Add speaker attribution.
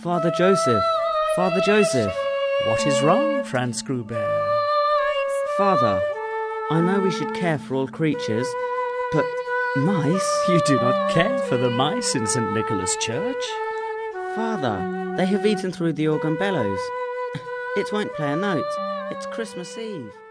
Speaker 1: Father Joseph! Father Joseph!
Speaker 2: What is wrong, Franz Gruber?
Speaker 1: Father, I know we should care for all creatures, but mice?
Speaker 2: You do not care for the mice in St. Nicholas Church?
Speaker 1: Father, they have eaten through the organ bellows. It won't play a note. It's Christmas Eve.